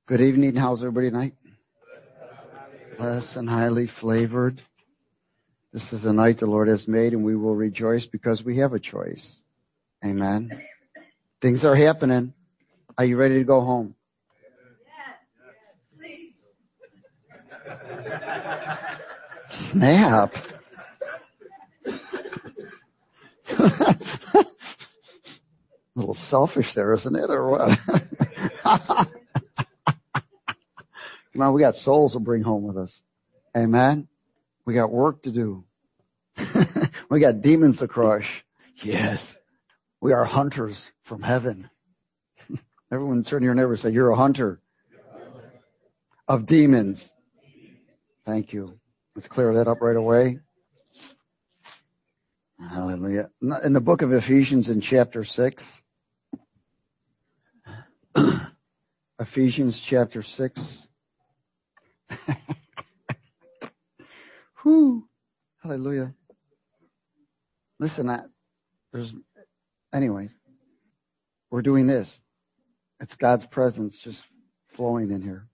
Good evening. How's everybody tonight? Blessed and highly flavored. This is the night the Lord has made, and we will rejoice because we have a choice. Amen. Things are happening. Are you ready to go home? Yes, please. Snap. A little selfish there, isn't it, or what? Come on, we got souls to bring home with us. Amen. We got work to do. We got demons to crush. Yes. We are hunters from heaven. Everyone turn to your neighbor and say, you're a hunter of demons. Thank you. Let's clear that up right away. Hallelujah. In the book of Ephesians in chapter 6. Ephesians chapter 6. Whew. Hallelujah. Listen, anyways, we're doing this. It's God's presence just flowing in here.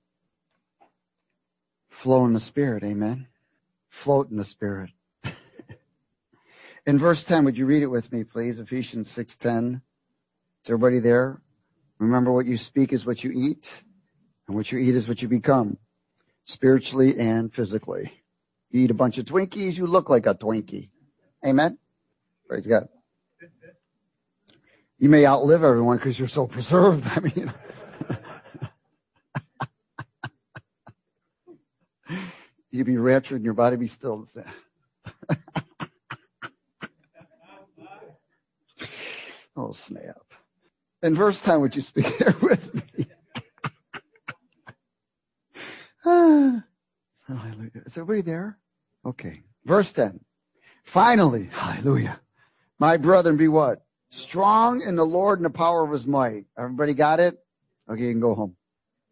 Flow in the Spirit, amen. Float in the Spirit. In verse 10, would you read it with me, please? Ephesians 6:10. Is everybody there? Remember, what you speak is what you eat, and what you eat is what you become, spiritually and physically. You eat a bunch of Twinkies, you look like a Twinkie. Amen? Praise God. You may outlive everyone because you're so preserved. I mean, you'd be raptured and your body be still. Oh, snap. In verse 10, would you speak there with me? Hallelujah. Is everybody there? Okay. Verse 10. Finally, hallelujah. My brethren, be what? Strong in the Lord and the power of his might. Everybody got it? Okay, you can go home.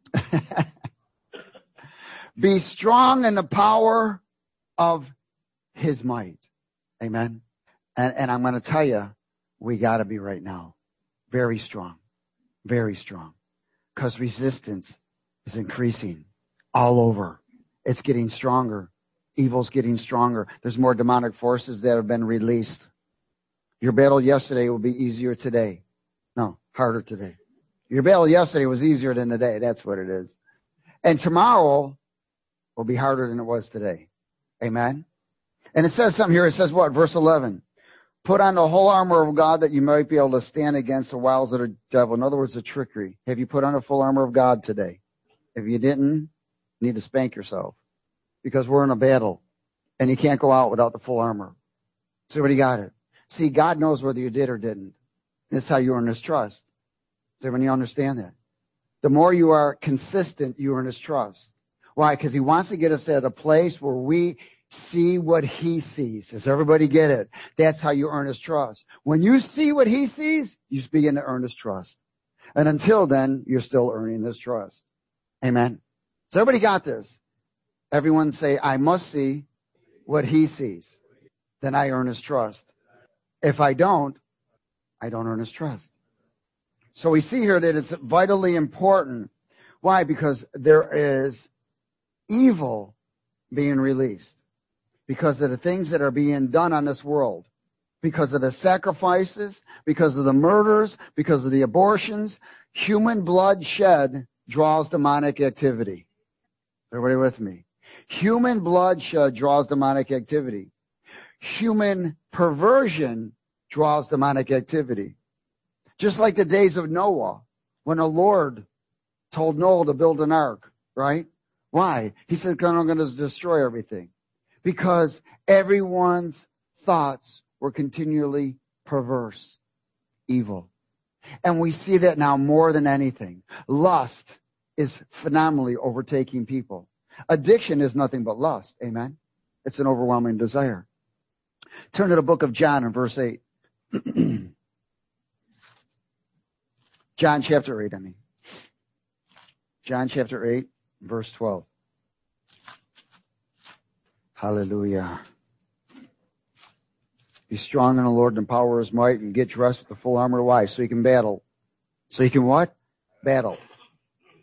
Be strong in the power of his might. Amen. And I'm going to tell you, we got to be right now. Very strong. Very strong. Because resistance is increasing all over. It's getting stronger. Evil's getting stronger. There's more demonic forces that have been released. Your battle yesterday will be easier today. No, harder today. Your battle yesterday was easier than today. That's what it is. And tomorrow will be harder than it was today. Amen? And it says something here. It says what? Verse 11. Put on the whole armor of God that you might be able to stand against the wiles of the devil. In other words, the trickery. Have you put on the full armor of God today? If you didn't, you need to spank yourself. Because we're in a battle. And you can't go out without the full armor. So everybody got it. See, God knows whether you did or didn't. That's how you earn his trust. Does everybody understand that? The more you are consistent, you earn his trust. Why? Because he wants to get us at a place where we see what he sees. Does everybody get it? That's how you earn his trust. When you see what he sees, you begin to earn his trust. And until then, you're still earning his trust. Amen. So everybody got this? Everyone say, I must see what he sees. Then I earn his trust. If I don't earn his trust. So we see here that it's vitally important. Why? Because there is evil being released. Because of the things that are being done on this world. Because of the sacrifices, because of the murders, because of the abortions, human blood shed draws demonic activity. Everybody with me? Human bloodshed draws demonic activity. Human perversion draws demonic activity. Just like the days of Noah, when the Lord told Noah to build an ark, right? Why? He said, I'm going to destroy everything. Because everyone's thoughts were continually perverse, evil. And we see that now more than anything. Lust is phenomenally overtaking people. Addiction is nothing but lust. Amen? It's an overwhelming desire. Turn to the book of John in verse 8. John chapter 8, John chapter 8, verse 12. Hallelujah. Be strong in the Lord and power of his might, and get dressed with the full armor. Why? So you can battle. So you can what? Battle.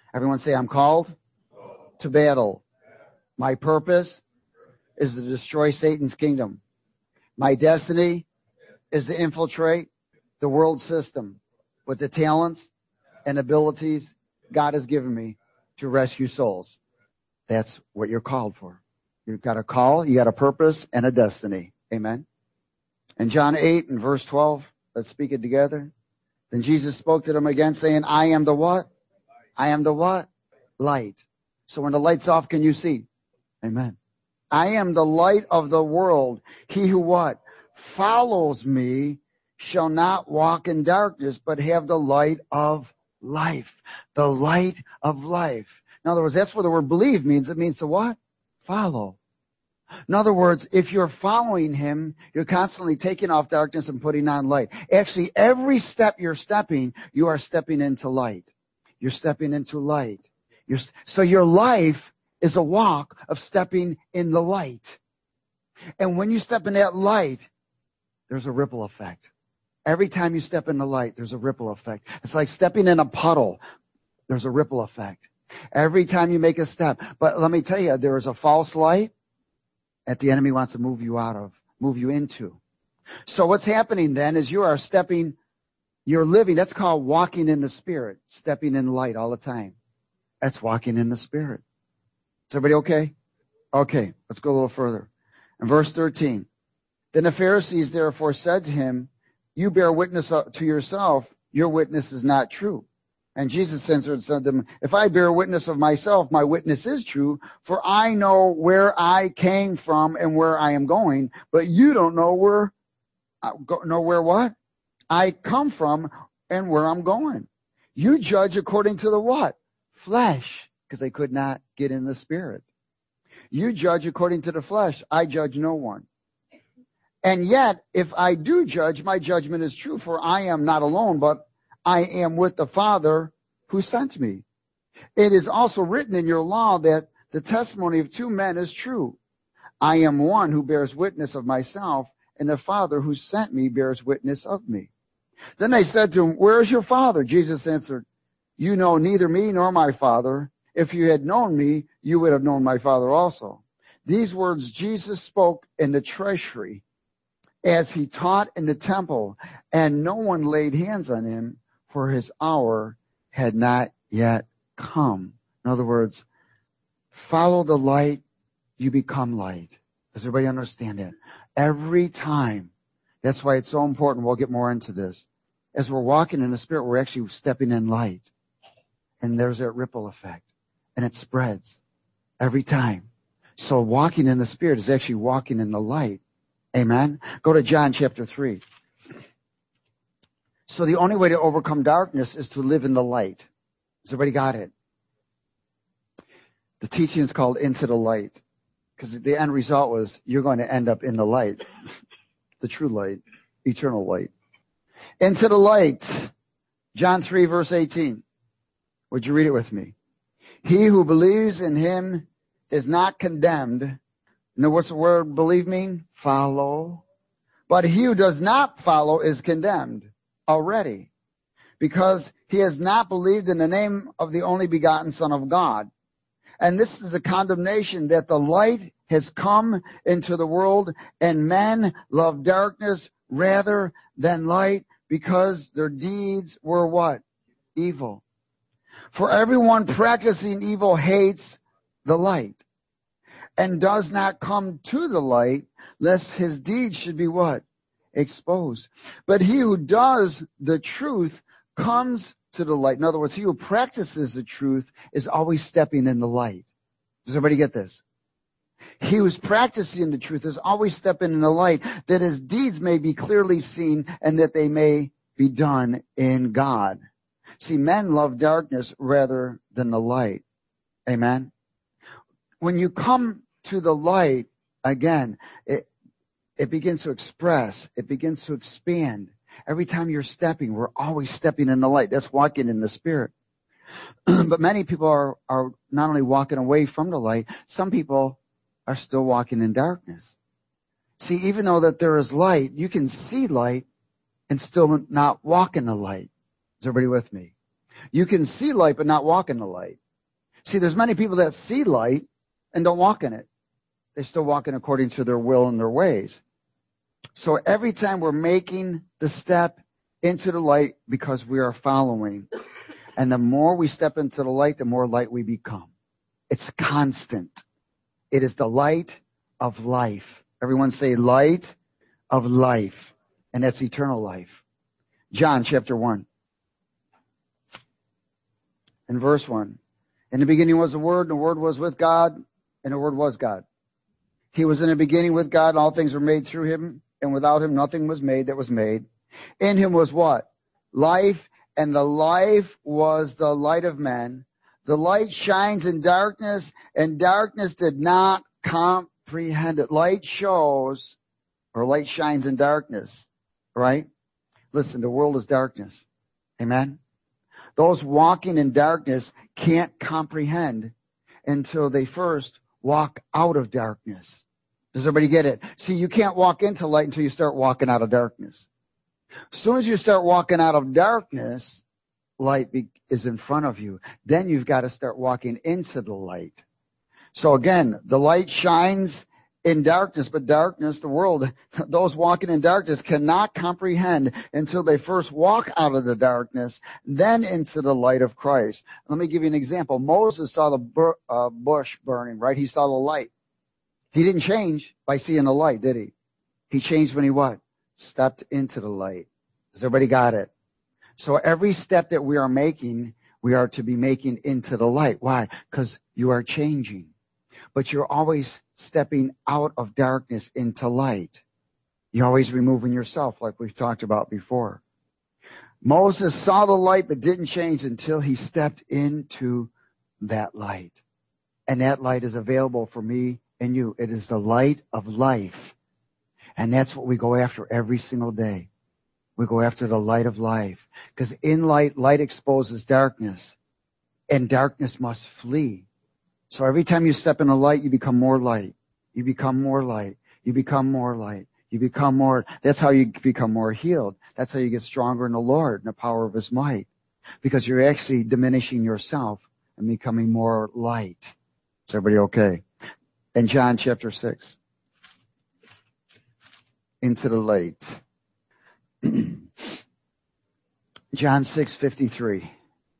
Everyone say, I'm called to battle. My purpose is to destroy Satan's kingdom. My destiny is to infiltrate the world system with the talents and abilities God has given me to rescue souls. That's what you're called for. You've got a call, you got a purpose, and a destiny. Amen. In John 8 and verse 12, let's speak it together. Then Jesus spoke to them again, saying, I am the what? I am the what? Light. So when the light's off, can you see? Amen. I am the light of the world. He who what? Follows me shall not walk in darkness, but have the light of life. The light of life. In other words, that's what the word believe means. It means to what? Follow. In other words, if you're following him, you're constantly taking off darkness and putting on light. Actually, every step you're stepping, you are stepping into light. You're stepping into light. So your life is a walk of stepping in the light. And when you step in that light, there's a ripple effect. Every time you step in the light, there's a ripple effect. It's like stepping in a puddle. There's a ripple effect. Every time you make a step. But let me tell you, there is a false light that the enemy wants to move you into. So what's happening then is you are stepping, you're living. That's called walking in the Spirit, stepping in light all the time. That's walking in the Spirit. Is everybody okay? Okay, let's go a little further. In verse 13, then the Pharisees therefore said to him, you bear witness to yourself, your witness is not true. And Jesus answered and said to them, if I bear witness of myself, my witness is true, for I know where I came from and where I am going, but you don't know where what? I come from and where I'm going. You judge according to the what? Flesh, because they could not get in the Spirit. You judge according to the flesh. I judge no one. And yet, if I do judge, my judgment is true, for I am not alone, but I am with the Father who sent me. It is also written in your law that the testimony of two men is true. I am one who bears witness of myself, and the Father who sent me bears witness of me. Then they said to him, where is your Father? Jesus answered, you know neither me nor my Father. If you had known me, you would have known my Father also. These words Jesus spoke in the treasury as he taught in the temple, and no one laid hands on him, for his hour had not yet come. In other words, follow the light, you become light. Does everybody understand that? Every time. That's why it's so important. We'll get more into this. As we're walking in the Spirit, we're actually stepping in light. And there's that ripple effect. And it spreads every time. So walking in the Spirit is actually walking in the light. Amen? Go to John chapter 3. So the only way to overcome darkness is to live in the light. Has everybody got it? The teaching is called Into the Light. Because the end result was you're going to end up in the light. The true light. Eternal light. Into the light. John 3 verse 18. Would you read it with me? He who believes in him is not condemned. You know what's the word believe mean? Follow. But he who does not follow is condemned already, because he has not believed in the name of the only begotten Son of God. And this is the condemnation, that the light has come into the world, and men love darkness rather than light, because their deeds were what? Evil. For everyone practicing evil hates the light, and does not come to the light, lest his deeds should be what? Exposed. But he who does the truth comes to the light. In other words, he who practices the truth is always stepping in the light. Does everybody get this? He who's practicing the truth is always stepping in the light, that his deeds may be clearly seen and that they may be done in God. See, men love darkness rather than the light. Amen? When you come to the light, again, it begins to express. It begins to expand. Every time you're stepping, we're always stepping in the light. That's walking in the Spirit. But many people are not only walking away from the light, some people are still walking in darkness. See, even though that there is light, you can see light and still not walk in the light. Is everybody with me? You can see light but not walk in the light. See, there's many people that see light and don't walk in it. They're still walking according to their will and their ways. So every time we're making the step into the light because we are following. And the more we step into the light, the more light we become. It's constant. It is the light of life. Everyone say light of life. And that's eternal life. John chapter 1. In verse 1. In the beginning was the Word, and the Word was with God, and the Word was God. He was in the beginning with God, and all things were made through him, and without him nothing was made that was made. In him was what? Life, and the life was the light of men. The light shines in darkness, and darkness did not comprehend it. Light shows, or light shines in darkness, right? Listen, the world is darkness. Amen? Those walking in darkness can't comprehend until they first walk out of darkness. Does everybody get it? See, you can't walk into light until you start walking out of darkness. As soon as you start walking out of darkness, light is in front of you. Then you've got to start walking into the light. So again, the light shines in darkness, but darkness, the world, those walking in darkness cannot comprehend until they first walk out of the darkness, then into the light of Christ. Let me give you an example. Moses saw the bush burning, right? He saw the light. He didn't change by seeing the light, did he? He changed when he what? Stepped into the light. Has everybody got it? So every step that we are making, we are to be making into the light. Why? Because you are changing. But you're always stepping out of darkness into light. You're always removing yourself, like we've talked about before. Moses saw the light but didn't change until he stepped into that light. And that light is available for me and you. It is the light of life. And that's what we go after every single day. We go after the light of life. Because in light, light exposes darkness. And darkness must flee. So every time you step in the light, you become more light. You become more light. You become more light. You become more. That's how you become more healed. That's how you get stronger in the Lord and the power of his might. Because you're actually diminishing yourself and becoming more light. Is everybody okay? In John chapter 6. Into the light. John 6:53.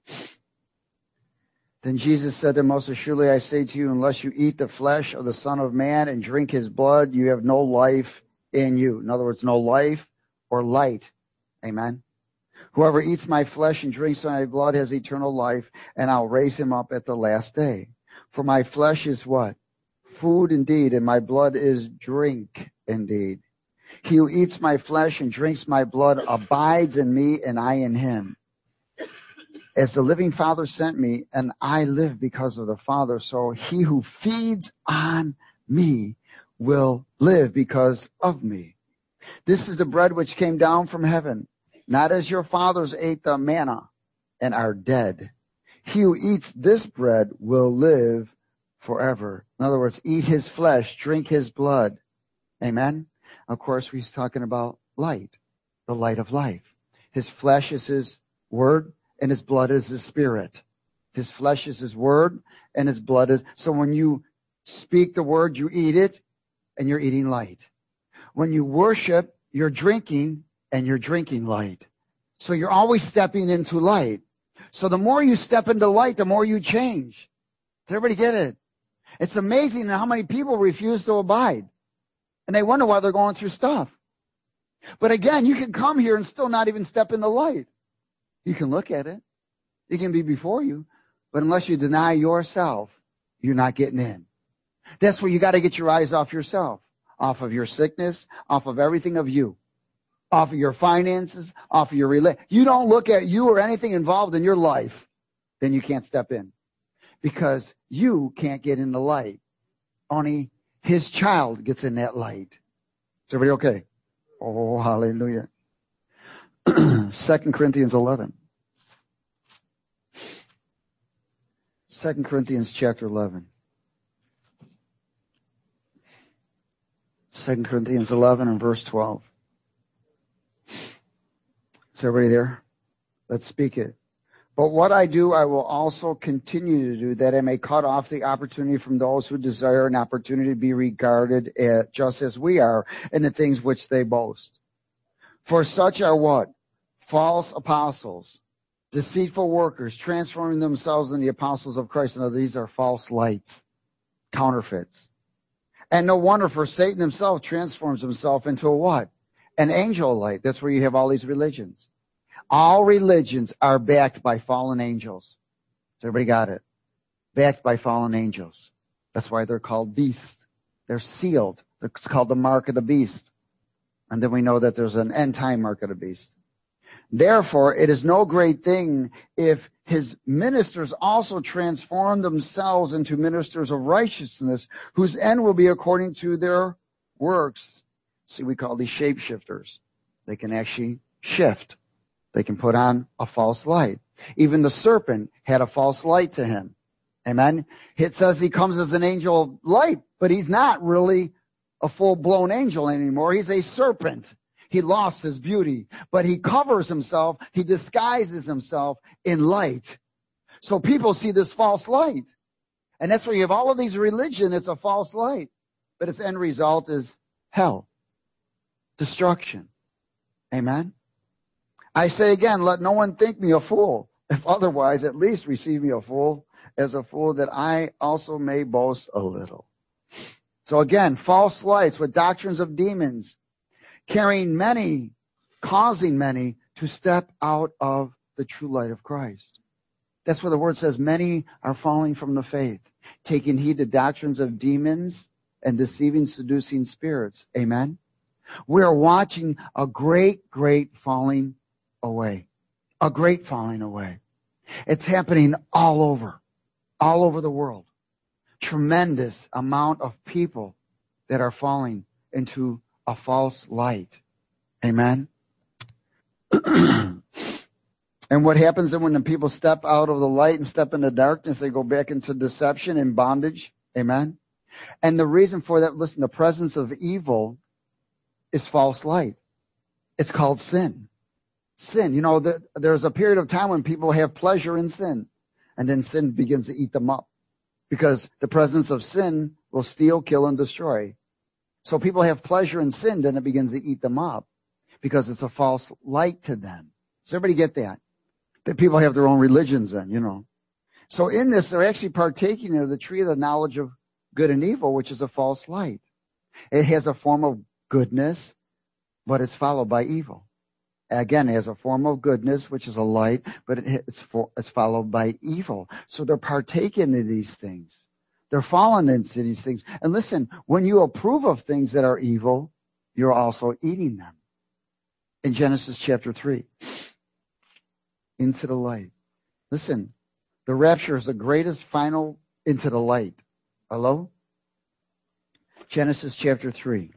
Then Jesus said to Moses, surely I say to you, unless you eat the flesh of the Son of Man and drink his blood, you have no life in you. In other words, no life or light. Amen. Whoever eats my flesh and drinks my blood has eternal life, and I'll raise him up at the last day. For my flesh is what? Food indeed, and my blood is drink indeed. He who eats my flesh and drinks my blood abides in me, and I in him. As the living Father sent me, and I live because of the Father, so he who feeds on me will live because of me. This is the bread which came down from heaven, not as your fathers ate the manna and are dead. He who eats this bread will live forever. In other words, eat his flesh, drink his blood. Amen? Of course, he's talking about light, the light of life. His flesh is his word, and his blood is his spirit. His flesh is his word, and his blood is... So when you speak the word, you eat it, and you're eating light. When you worship, you're drinking, and you're drinking light. So you're always stepping into light. So the more you step into light, the more you change. Does everybody get it? It's amazing how many people refuse to abide. And they wonder why they're going through stuff. But again, you can come here and still not even step in the light. You can look at it. It can be before you. But unless you deny yourself, you're not getting in. That's where you got to get your eyes off yourself. Off of your sickness, off of everything of you. Off of your finances, off of your relationship. You don't look at you or anything involved in your life, then you can't step in. Because you can't get in the light. Only his child gets in that light. Is everybody okay? Oh, hallelujah. 2 Corinthians 11. 2 Corinthians chapter 11. 2 Corinthians 11 and verse 12. Is everybody there? Let's speak it. But what I do, I will also continue to do, that I may cut off the opportunity from those who desire an opportunity to be regarded just as we are in the things which they boast. For such are what? False apostles, deceitful workers, transforming themselves into the apostles of Christ. Now, these are false lights, counterfeits. And no wonder, for Satan himself transforms himself into a what? An angel light. That's where you have all these religions. All religions are backed by fallen angels. So everybody got it? Backed by fallen angels. That's why they're called beasts. They're sealed. It's called the mark of the beast. And then we know that there's an end time mark of the beast. Therefore, it is no great thing if his ministers also transform themselves into ministers of righteousness, whose end will be according to their works. See, we call these shapeshifters. They can actually shift. They can put on a false light. Even the serpent had a false light to him. Amen. It says he comes as an angel of light, but he's not really a full-blown angel anymore. He's a serpent. He lost his beauty, but he covers himself. He disguises himself in light. So people see this false light. And that's where you have all of these religion. It's a false light, but its end result is hell, destruction. Amen. I say again, let no one think me a fool. If otherwise, at least receive me a fool, as a fool, that I also may boast a little. So again, false lights with doctrines of demons, carrying many, causing many to step out of the true light of Christ. That's where the word says many are falling from the faith, taking heed to doctrines of demons and deceiving, seducing spirits. Amen. We are watching a great, great falling away. A great falling away. It's happening all over the world. Tremendous amount of people that are falling into a false light. Amen. And what happens then when the people step out of the light and step into darkness, they go back into deception and bondage. Amen. And the reason for that, listen, the presence of evil is false light. It's called sin. Sin. You know, there's a period of time when people have pleasure in sin, and then sin begins to eat them up, because the presence of sin will steal, kill, and destroy. So people have pleasure in sin, then it begins to eat them up, because it's a false light to them. Does everybody get that? That people have their own religions then, you know. So in this, they're actually partaking of the tree of the knowledge of good and evil, which is a false light. It has a form of goodness, but it's followed by evil. Again, it has a form of goodness, which is a light, but it's followed by evil. So they're partaking of these things. They're falling into these things. And listen, when you approve of things that are evil, you're also eating them. In Genesis chapter 3, into the light. Listen, the rapture is the greatest final into the light. Hello? Genesis chapter 3.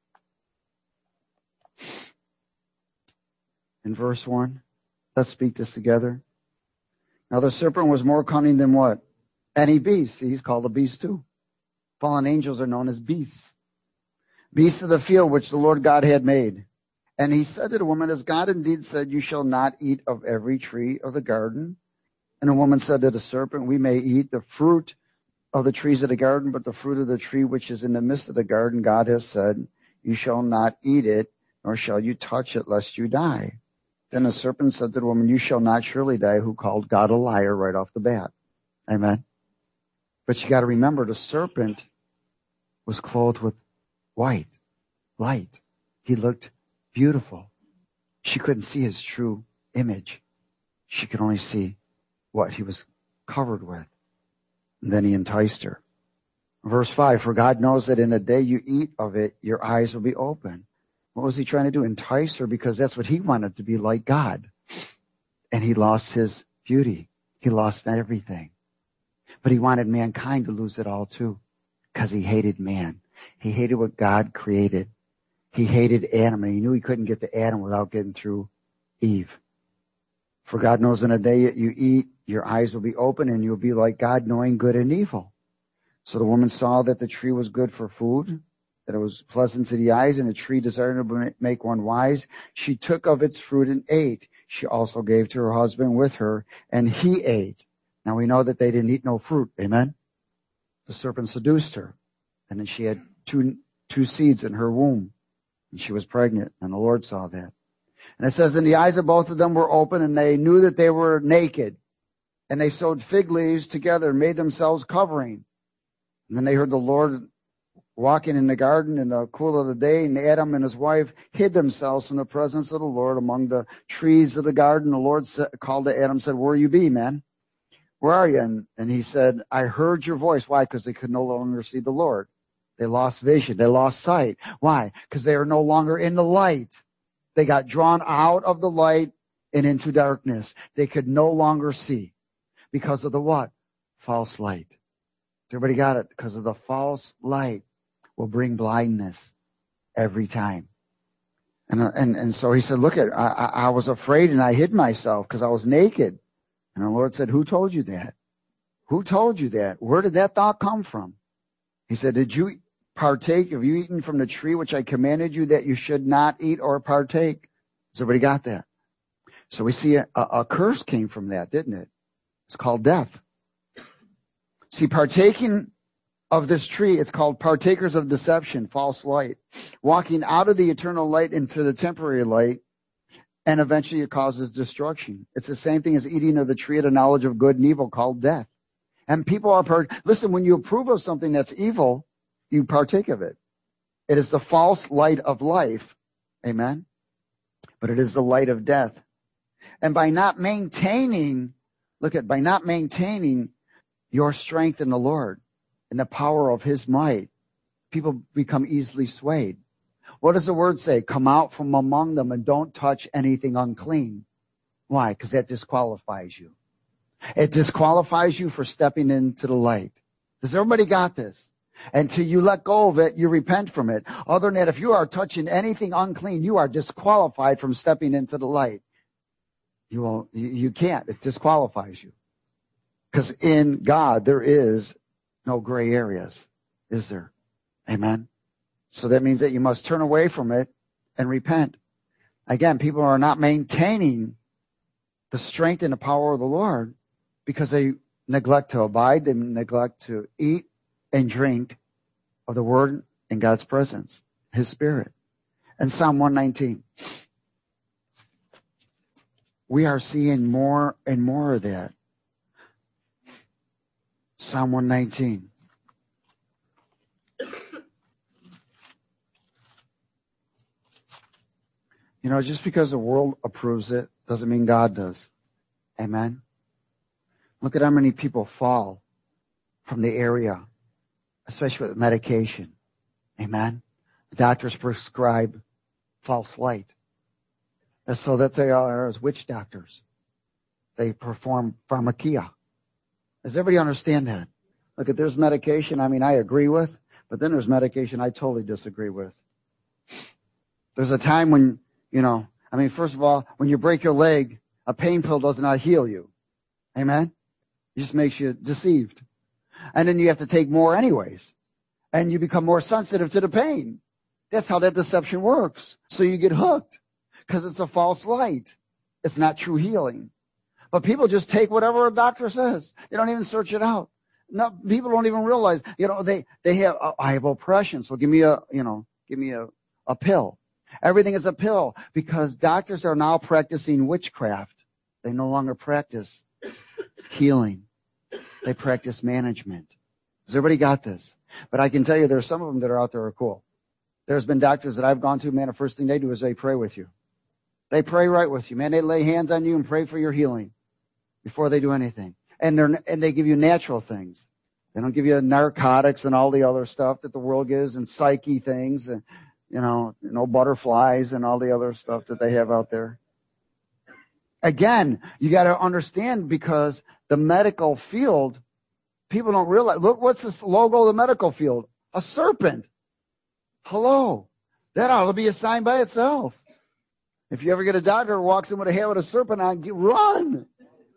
In verse 1, let's speak this together. Now the serpent was more cunning than what? Any beast. See, he's called a beast too. Fallen angels are known as beasts. Beasts of the field which the Lord God had made. And he said to the woman, as God indeed said, you shall not eat of every tree of the garden. And the woman said to the serpent, we may eat the fruit of the trees of the garden, but the fruit of the tree which is in the midst of the garden, God has said, you shall not eat it, nor shall you touch it, lest you die. Then the serpent said to the woman, you shall not surely die, who called God a liar right off the bat. Amen. But you got to remember, the serpent was clothed with white, light. He looked beautiful. She couldn't see his true image. She could only see what he was covered with. And then he enticed her. Verse 5, for God knows that in the day you eat of it, your eyes will be open. What was he trying to do? Entice her, because that's what he wanted, to be like God. And he lost his beauty. He lost everything. But he wanted mankind to lose it all too, because he hated man. He hated what God created. He hated Adam, and he knew he couldn't get to Adam without getting through Eve. For God knows in the day that you eat, your eyes will be open, and you'll be like God, knowing good and evil. So the woman saw that the tree was good for food, that it was pleasant to the eyes, and a tree desired to make one wise. She took of its fruit and ate. She also gave to her husband with her, and he ate. Now we know that they didn't eat no fruit. Amen? The serpent seduced her. And then she had two seeds in her womb. And she was pregnant. And the Lord saw that. And it says, and the eyes of both of them were open, and they knew that they were naked. And they sewed fig leaves together and made themselves covering. And then they heard the Lord walking in the garden in the cool of the day, and Adam and his wife hid themselves from the presence of the Lord among the trees of the garden. The Lord called to Adam and said, where you be, man? Where are you? And he said, I heard your voice. Why? Because they could no longer see the Lord. They lost vision. They lost sight. Why? Because they are no longer in the light. They got drawn out of the light and into darkness. They could no longer see because of the what? False light. Everybody got it? Because of the false light will bring blindness every time. And so he said, look, I was afraid and I hid myself because I was naked. And the Lord said, who told you that? Who told you that? Where did that thought come from? He said, did you partake? Have you eaten from the tree which I commanded you that you should not eat or partake? Has everybody got that? So we see a curse came from that, didn't it? It's called death. See, partaking of this tree, it's called partakers of deception, false light. Walking out of the eternal light into the temporary light, and eventually it causes destruction. It's the same thing as eating of the tree of the knowledge of good and evil called death. And people are, listen, when you approve of something that's evil, you partake of it. It is the false light of life. Amen? But it is the light of death. And by not maintaining, by not maintaining your strength in the Lord and the power of his might, people become easily swayed. What does the word say? Come out from among them and don't touch anything unclean. Why? Because that disqualifies you. It disqualifies you for stepping into the light. Does everybody got this? Until you let go of it, you repent from it. Other than that, if you are touching anything unclean, you are disqualified from stepping into the light. You can't. It disqualifies you. Because in God, there is no gray areas, is there? Amen? So that means that you must turn away from it and repent. Again, people are not maintaining the strength and the power of the Lord because they neglect to abide, they neglect to eat and drink of the Word in God's presence, His Spirit. And Psalm 119. We are seeing more and more of that. Psalm 119. You know, just because the world approves it doesn't mean God does. Amen? Look at how many people fall from the area, especially with medication. Amen? The doctors prescribe false light. And so that they are as witch doctors. They perform pharmakia. Does everybody understand that? Look, if there's medication, I agree with, but then there's medication I totally disagree with. There's a time when, first of all, when you break your leg, a pain pill does not heal you. Amen? It just makes you deceived. And then you have to take more anyways. And you become more sensitive to the pain. That's how that deception works. So you get hooked because it's a false light. It's not true healing. But people just take whatever a doctor says. They don't even search it out. No, people don't even realize, they have, I have oppression, so give me a pill. Everything is a pill because doctors are now practicing witchcraft. They no longer practice healing. They practice management. Has everybody got this? But I can tell you there's some of them that are out there are cool. There's been doctors that I've gone to, man, the first thing they do is they pray with you. They pray right with you, man. They lay hands on you and pray for your healing before they do anything. And they give you natural things. They don't give you narcotics and all the other stuff that the world gives and psyche things and, butterflies and all the other stuff that they have out there. Again, you got to understand because the medical field, people don't realize. Look, what's this logo of the medical field? A serpent. Hello. That ought to be a sign by itself. If you ever get a doctor who walks in with a hair with a serpent on, run.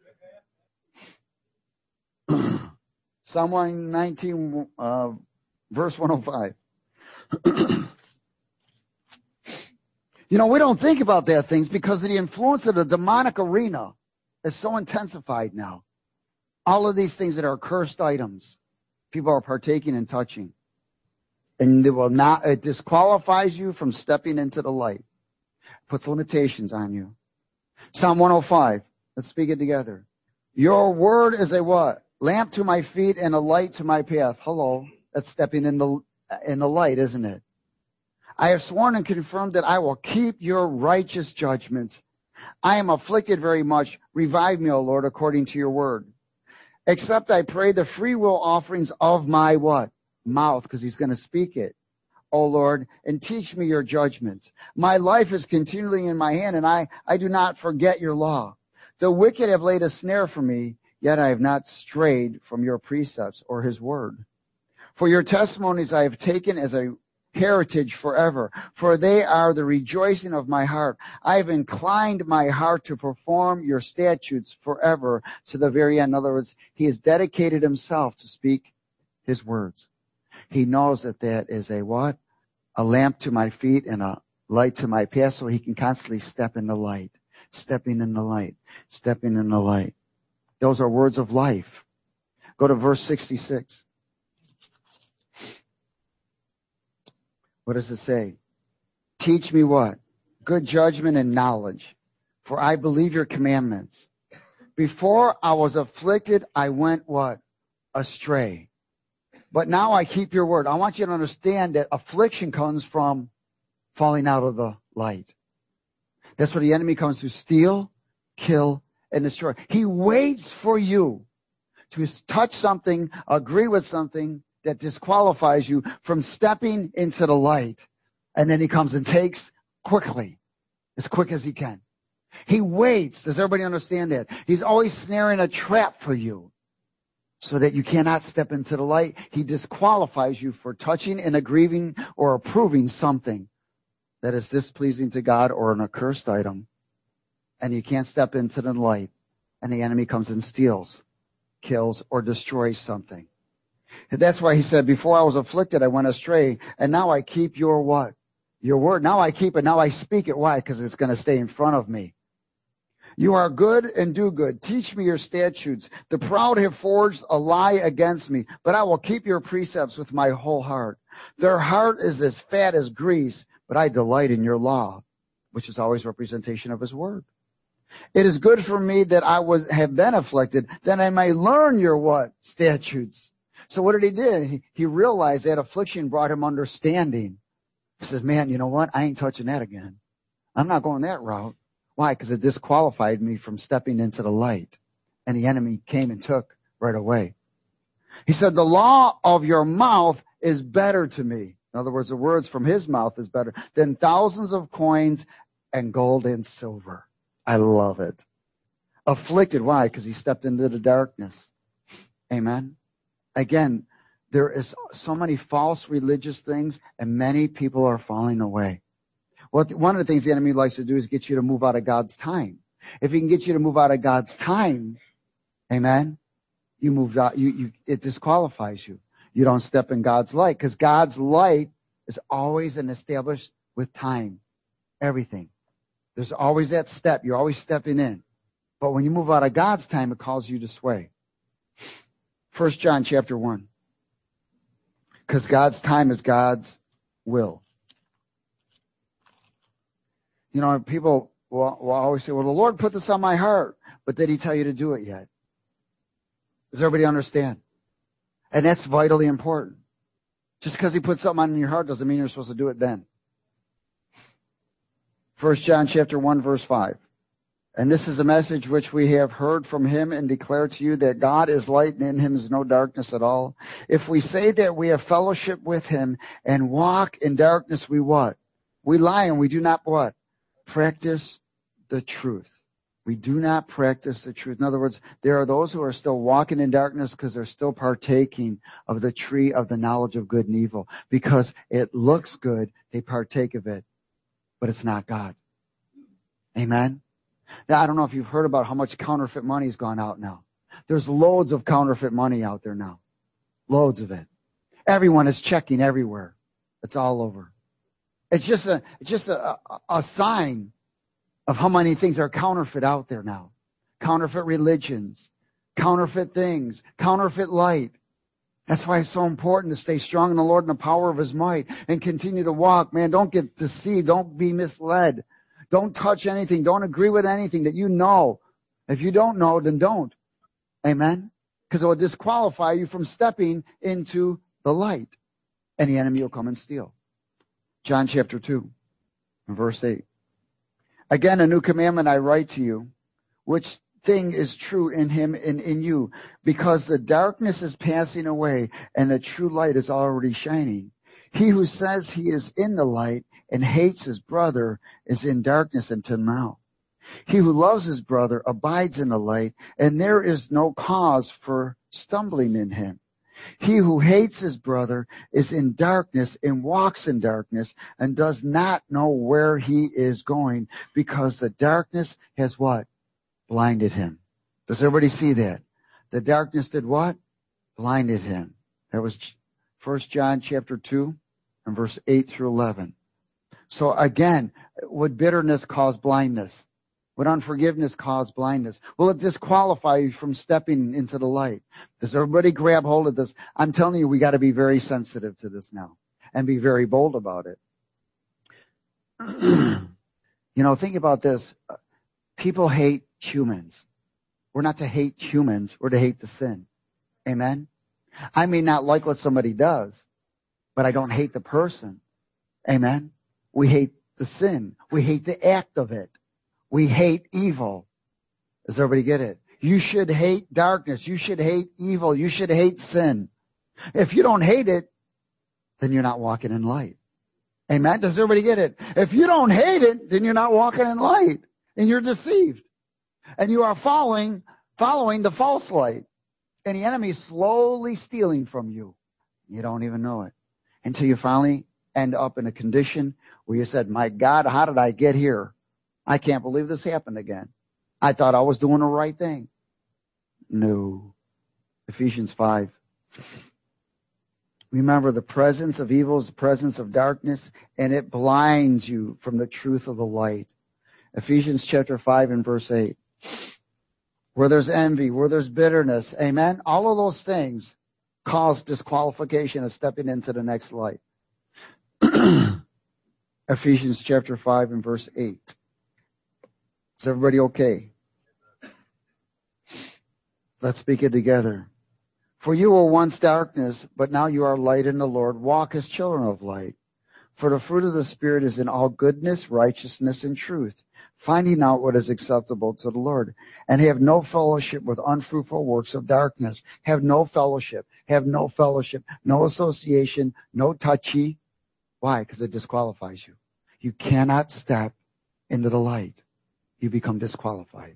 Psalm 119, verse 105. You know, we don't think about that things because of the influence of the demonic arena is so intensified now. All of these things that are cursed items, people are partaking and touching. And it disqualifies you from stepping into the light. Puts limitations on you. Psalm 105. Let's speak it together. Your word is a what? Lamp to my feet and a light to my path. Hello. That's stepping in the light, isn't it? I have sworn and confirmed that I will keep your righteous judgments. I am afflicted very much. Revive me, O Lord, according to your word. Except I pray the free will offerings of my what? Mouth, because he's going to speak it. O Lord, and teach me your judgments. My life is continually in my hand, and I do not forget your law. The wicked have laid a snare for me, yet I have not strayed from your precepts or his word. For your testimonies I have taken as a heritage forever, for they are the rejoicing of my heart. I have inclined my heart to perform your statutes forever to the very end. In other words, he has dedicated himself to speak his words. He knows that that is a what? A lamp to my feet and a light to my path, so he can constantly step in the light, stepping in the light, stepping in the light. Those are words of life. Go to verse 66. What does it say? Teach me what? Good judgment and knowledge, for I believe your commandments. Before I was afflicted, I went what? Astray. But now I keep your word. I want you to understand that affliction comes from falling out of the light. That's where the enemy comes to steal, kill, and destroy. He waits for you to touch something, agree with something that disqualifies you from stepping into the light. And then he comes and takes quickly, as quick as he can. He waits. Does everybody understand that? He's always snaring a trap for you so that you cannot step into the light. He disqualifies you for touching and agreeing or approving something that is displeasing to God or an accursed item. And you can't step into the light. And the enemy comes and steals, kills, or destroys something. And that's why he said, before I was afflicted, I went astray. And now I keep your what? Your word. Now I keep it. Now I speak it. Why? Because it's going to stay in front of me. You are good and do good. Teach me your statutes. The proud have forged a lie against me, but I will keep your precepts with my whole heart. Their heart is as fat as grease, but I delight in your law, which is always representation of his word. It is good for me that I have been afflicted, that I may learn your what? Statutes. So what did he do? He realized that affliction brought him understanding. He says, man, you know what? I ain't touching that again. I'm not going that route. Why? Because it disqualified me from stepping into the light. And the enemy came and took right away. He said, the law of your mouth is better to me. In other words, the words from his mouth is better than thousands of coins and gold and silver. I love it. Afflicted. Why? Because he stepped into the darkness. Amen. Again, there is so many false religious things, and many people are falling away. One of the things the enemy likes to do is get you to move out of God's time. If he can get you to move out of God's time, amen, you move out. It disqualifies you. You don't step in God's light, because God's light is always an established with time. Everything. There's always that step. You're always stepping in. But when you move out of God's time, it calls you to sway. 1 John chapter 1. Because God's time is God's will. You know, people will always say, well, the Lord put this on my heart, but did he tell you to do it yet? Does everybody understand? And that's vitally important. Just because he put something on your heart doesn't mean you're supposed to do it then. 1 John chapter 1, verse 5. And this is a message which we have heard from him and declare to you, that God is light and in him is no darkness at all. If we say that we have fellowship with him and walk in darkness, we what? We lie and we do not what? Practice the truth. We do not practice the truth. In other words, there are those who are still walking in darkness because they're still partaking of the tree of the knowledge of good and evil. Because it looks good, they partake of it, but it's not God. Amen? Now, I don't know if you've heard about how much counterfeit money's gone out now. There's loads of counterfeit money out there now. Loads of it. Everyone is checking everywhere. It's all over. It's just a sign of how many things are counterfeit out there now. Counterfeit religions, counterfeit things, counterfeit light. That's why it's so important to stay strong in the Lord and the power of his might and continue to walk. Man, don't get deceived. Don't be misled. Don't touch anything. Don't agree with anything that you know. If you don't know, then don't. Amen? Because it will disqualify you from stepping into the light. And the enemy will come and steal. John chapter 2, verse 8. Again, a new commandment I write to you, which thing is true in him and in you, because the darkness is passing away and the true light is already shining. He who says he is in the light and hates his brother is in darkness until now. He who loves his brother abides in the light, and there is no cause for stumbling in him. He who hates his brother is in darkness and walks in darkness and does not know where he is going, because the darkness has what? Blinded him. Does everybody see that? The darkness did what? Blinded him. That was 1 John chapter 2 and verse 8 through 11. So again, would bitterness cause blindness? Would unforgiveness cause blindness? Will it disqualify you from stepping into the light? Does everybody grab hold of this? I'm telling you, we got to be very sensitive to this now and be very bold about it. Think about this. People hate humans. We're not to hate humans. We're to hate the sin. Amen? I may not like what somebody does, but I don't hate the person. Amen? We hate the sin. We hate the act of it. We hate evil. Does everybody get it? You should hate darkness. You should hate evil. You should hate sin. If you don't hate it, then you're not walking in light. Amen? Does everybody get it? If you don't hate it, then you're not walking in light. And you're deceived. And you are following the false light. And the enemy is slowly stealing from you. You don't even know it. Until you finally end up in a condition where you said, my God, how did I get here? I can't believe this happened again. I thought I was doing the right thing. No. Ephesians 5. Remember, the presence of evil is the presence of darkness, and it blinds you from the truth of the light. Ephesians chapter 5 and verse 8. Where there's envy, where there's bitterness, amen? All of those things cause disqualification of stepping into the next light. Ephesians chapter 5 and verse 8. Is everybody okay? Let's speak it together. For you were once darkness, but now you are light in the Lord. Walk as children of light. For the fruit of the Spirit is in all goodness, righteousness, and truth, finding out what is acceptable to the Lord. And have no fellowship with unfruitful works of darkness. Have no fellowship. Have no fellowship. No association. No touchy. Why? Because it disqualifies you. You cannot step into the light. You become disqualified.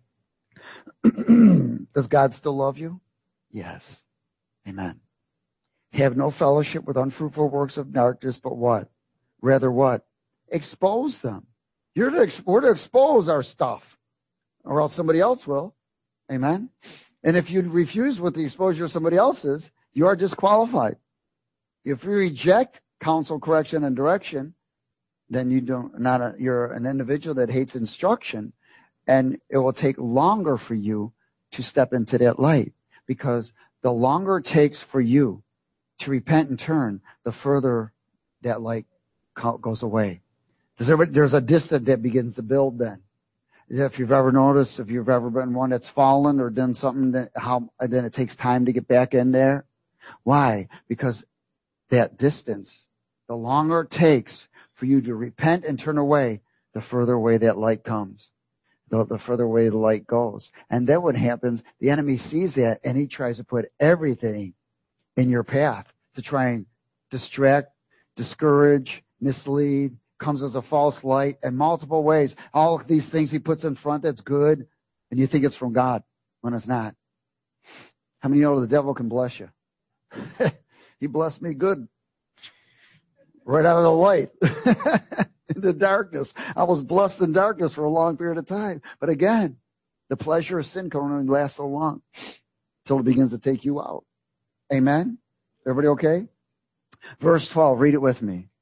Does God still love you? Yes. Amen. Have no fellowship with unfruitful works of darkness, but what? Rather what? Expose them. We're to expose our stuff, or else somebody else will. Amen. And if you refuse with the exposure of somebody else's, you are disqualified. If you reject counsel, correction, and direction, then you're an individual that hates instruction. And it will take longer for you to step into that light, because the longer it takes for you to repent and turn, the further that light goes away. There's a distance that begins to build then. If you've ever noticed, if you've ever been one that's fallen or done something, then it takes time to get back in there. Why? Because that distance, the longer it takes for you to repent and turn away, the further away that light comes. The further away the light goes. And then what happens, the enemy sees that and he tries to put everything in your path to try and distract, discourage, mislead, comes as a false light in multiple ways. All of these things he puts in front that's good, and you think it's from God when it's not. How many know the devil can bless you? He blessed me good. Right out of the light. In the darkness. I was blessed in darkness for a long period of time. But again, the pleasure of sin can only last so long until it begins to take you out. Amen? Everybody okay? Verse 12, read it with me.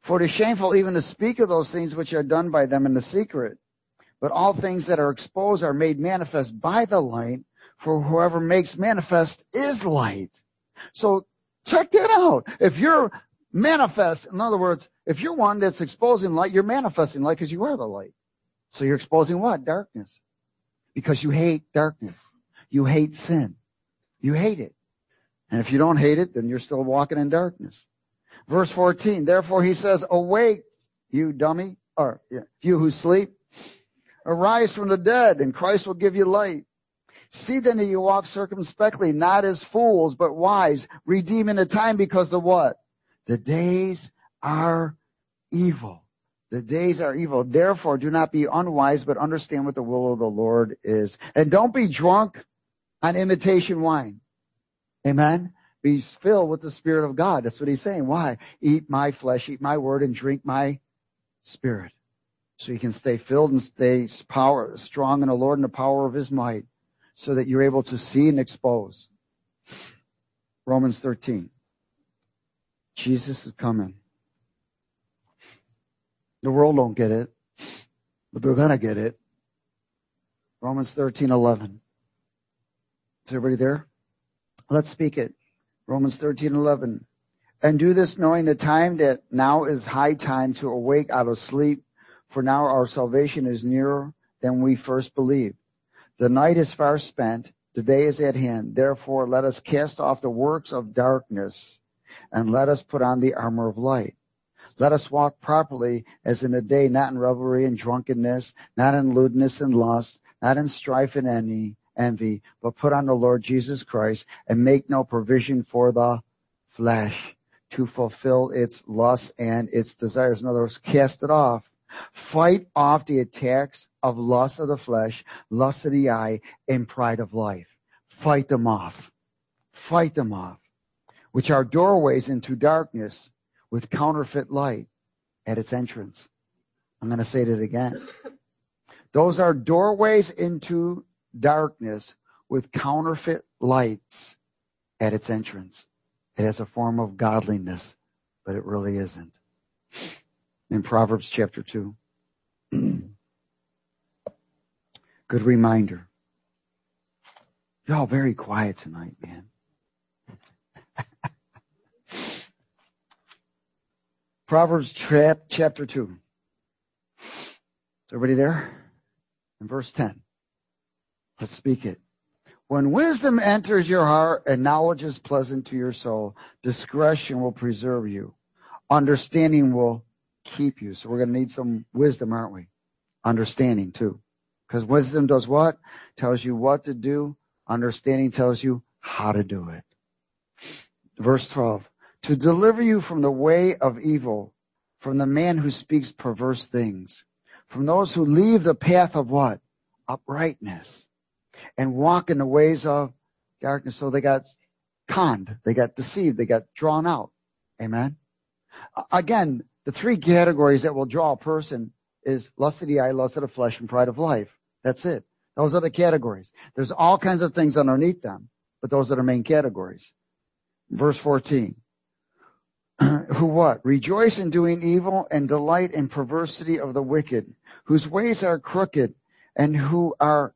For it is shameful even to speak of those things which are done by them in the secret. But all things that are exposed are made manifest by the light, for whoever makes manifest is light. So check that out. If you're manifest, in other words, if you're one that's exposing light, you're manifesting light because you are the light. So you're exposing what? Darkness. Because you hate darkness. You hate sin. You hate it. And if you don't hate it, then you're still walking in darkness. Verse 14, therefore he says, awake, you dummy, or you who sleep. Arise from the dead, and Christ will give you light. See then that you walk circumspectly, not as fools, but wise, redeeming the time, because the what? The days are evil. The days are evil. Therefore, do not be unwise, but understand what the will of the Lord is. And don't be drunk on imitation wine. Amen? Be filled with the Spirit of God. That's what he's saying. Why? Eat my flesh, eat my word, and drink my spirit. So you can stay filled and stay strong in the Lord and the power of his might, so that you're able to see and expose. Romans 13. Jesus is coming. The world don't get it, but they're going to get it. Romans 13:11. Is everybody there? Let's speak it. Romans 13:11. And do this knowing the time that now is high time to awake out of sleep, for now our salvation is nearer than we first believed. The night is far spent, the day is at hand. Therefore, let us cast off the works of darkness, and let us put on the armor of light. Let us walk properly as in the day, not in revelry and drunkenness, not in lewdness and lust, not in strife and envy, but put on the Lord Jesus Christ, and make no provision for the flesh to fulfill its lusts and its desires. In other words, cast it off. Fight off the attacks of lust of the flesh, lust of the eye, and pride of life. Fight them off. Fight them off, which are doorways into darkness with counterfeit light at its entrance. I'm going to say that again. Those are doorways into darkness with counterfeit lights at its entrance. It has a form of godliness, but it really isn't. In Proverbs chapter 2. Good reminder. Y'all very quiet tonight, man. Proverbs chapter 2. Is everybody there? In verse 10. Let's speak it. When wisdom enters your heart and knowledge is pleasant to your soul, discretion will preserve you. Understanding will keep you. So we're going to need some wisdom, aren't we? Understanding too. Because wisdom does what? Tells you what to do. Understanding tells you how to do it. Verse 12. To deliver you from the way of evil, from the man who speaks perverse things, from those who leave the path of what? Uprightness, and walk in the ways of darkness. So they got conned, they got deceived, they got drawn out. Amen. Again, the three categories that will draw a person is lust of the eye, lust of the flesh, and pride of life. That's it. Those are the categories. There's all kinds of things underneath them, but those are the main categories. Verse 14. Who what? Rejoice in doing evil and delight in perversity of the wicked, whose ways are crooked and who are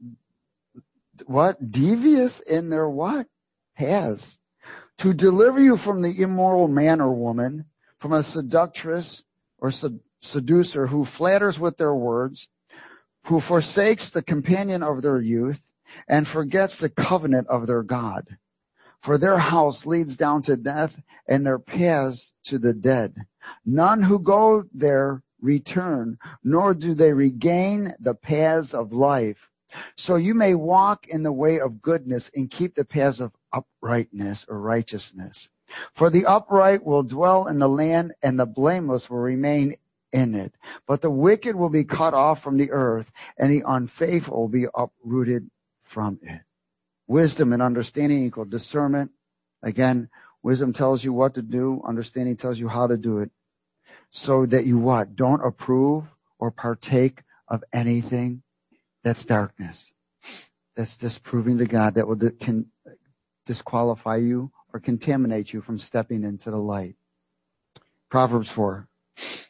what? Devious in their what? Paths. To deliver you from the immoral man or woman, from a seductress or seducer who flatters with their words, who forsakes the companion of their youth and forgets the covenant of their God. For their house leads down to death, and their paths to the dead. None who go there return, nor do they regain the paths of life. So you may walk in the way of goodness and keep the paths of uprightness or righteousness. For the upright will dwell in the land, and the blameless will remain in it. But the wicked will be cut off from the earth, and the unfaithful will be uprooted from it. Wisdom and understanding equal discernment. Again, wisdom tells you what to do. Understanding tells you how to do it. So that you what? Don't approve or partake of anything that's darkness. That's disproving to God. That can disqualify you or contaminate you from stepping into the light. Proverbs 4.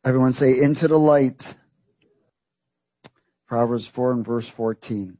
Everyone say, into the light. Proverbs 4 and verse 14.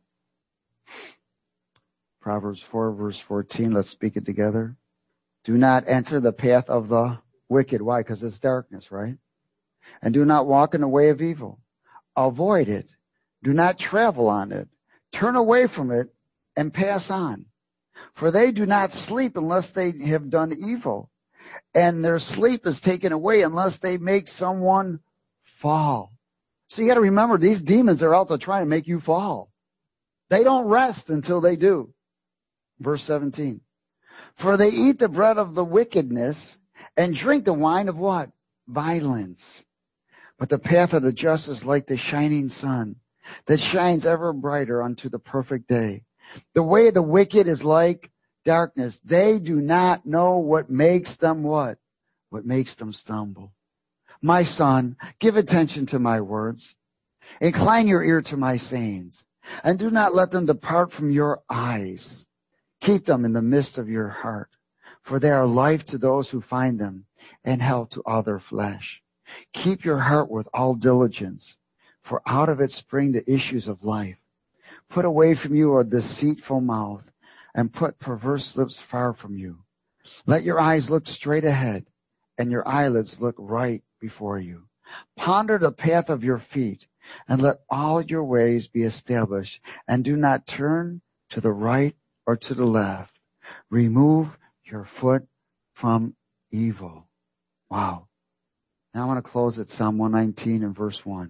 Proverbs 4 verse 14. Let's speak it together. Do not enter the path of the wicked. Why? Because it's darkness, right? And do not walk in the way of evil. Avoid it. Do not travel on it. Turn away from it and pass on. For they do not sleep unless they have done evil, and their sleep is taken away unless they make someone fall. So you got to remember, these demons are out to try to make you fall. They don't rest until they do. Verse 17. For they eat the bread of the wickedness and drink the wine of what? Violence. But the path of the just is like the shining sun that shines ever brighter unto the perfect day. The way of the wicked is like darkness. They do not know what makes them what? What makes them stumble. My son, give attention to my words. Incline your ear to my sayings, and do not let them depart from your eyes. Keep them in the midst of your heart, for they are life to those who find them, and health to all their flesh. Keep your heart with all diligence, for out of it spring the issues of life. Put away from you a deceitful mouth, and put perverse lips far from you. Let your eyes look straight ahead, and your eyelids look right before you. Ponder the path of your feet, and let all your ways be established, and do not turn to the right or to the left. Remove your foot from evil. Wow. Now I want to close at Psalm 119 and verse 1.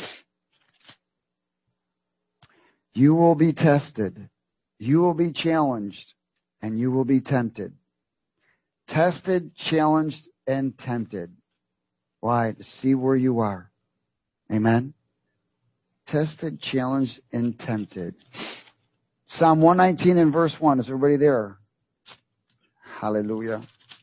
You will be tested, you will be challenged, and you will be tempted. Tested, challenged, and tempted. Why? To see where you are. Amen? Tested, challenged, and tempted. Psalm 119 and verse 1. Is everybody there? Hallelujah.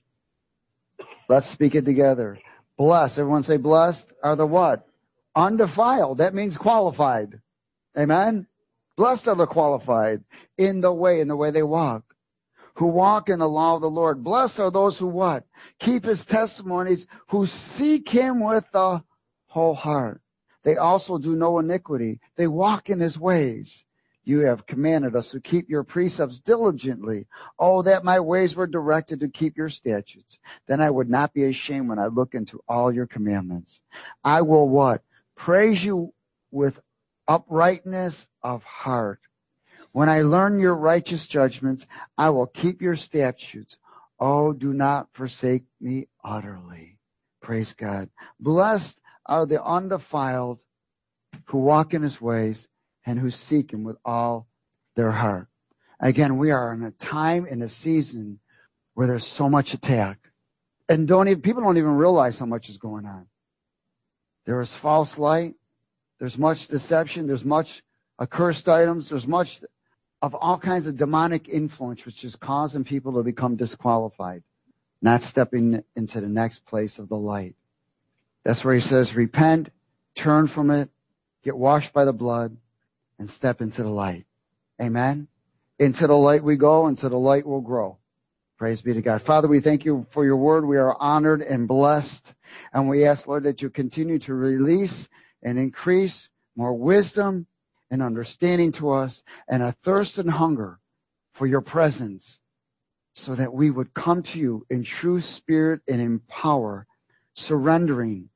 Let's speak it together. Blessed. Everyone say blessed are the what? Undefiled. That means qualified. Amen? Blessed are the qualified in the way they walk. Who walk in the law of the Lord. Blessed are those who what? Keep his testimonies, who seek him with the whole heart. They also do no iniquity. They walk in his ways. You have commanded us to keep your precepts diligently. Oh, that my ways were directed to keep your statutes. Then I would not be ashamed when I look into all your commandments. I will what? Praise you with uprightness of heart. When I learn your righteous judgments, I will keep your statutes. Oh, do not forsake me utterly. Praise God. Blessed are the undefiled who walk in his ways and who seek him with all their heart. Again, we are in a time, in a season where there's so much attack. And people don't even realize how much is going on. There is false light. There's much deception. There's much accursed items. There's much of all kinds of demonic influence, which is causing people to become disqualified, not stepping into the next place of the light. That's where he says, repent, turn from it, get washed by the blood, and step into the light. Amen? Into the light we go, into the light we'll grow. Praise be to God. Father, we thank you for your word. We are honored and blessed. And we ask, Lord, that you continue to release and increase more wisdom and understanding to us, and a thirst and hunger for your presence, so that we would come to you in true spirit and in power, surrendering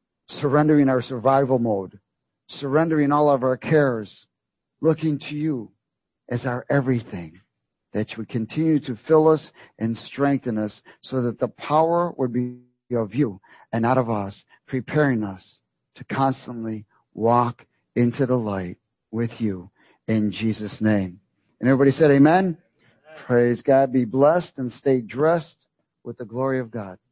our survival mode, surrendering all of our cares, looking to you as our everything, that you would continue to fill us and strengthen us, so that the power would be of you and not of us, preparing us to constantly walk into the light with you in Jesus' name. And everybody said amen. Praise God. Be blessed and stay dressed with the glory of God.